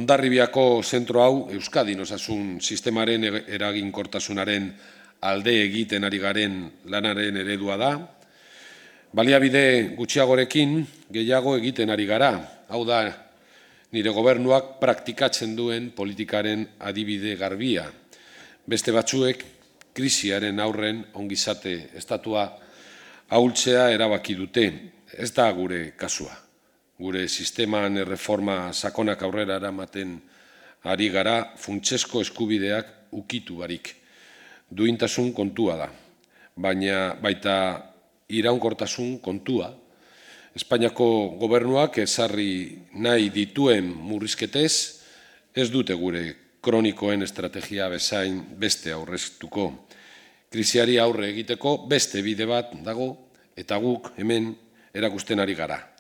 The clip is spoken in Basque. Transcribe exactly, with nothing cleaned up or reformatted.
Hondarribiako zentro hau Euskadin osasun sistemaren eraginkortasunaren alde egiten ari garen lanaren eredua da. Baliabide gutxiagorekin gehiago egiten ari gara. Hau da, nire gobernuak praktikatzen duen politikaren adibide garbia. Beste batzuek krisiaren aurren ongizate estatua ahultzea erabaki dute. Ez da gure kasua. Gure sisteman erreforma sakonak aurrera eramaten ari gara funtsezko eskubideak ukitu barik. Duintasun kontua da, baina baita iraunkortasun kontua. Espainiako gobernuak ezarri nahi dituen murrizketez, ez dute gure kronikoen estrategia bezain beste aurreztuko. Krisiari aurre egiteko beste bide bat dago eta guk hemen erakusten ari gara.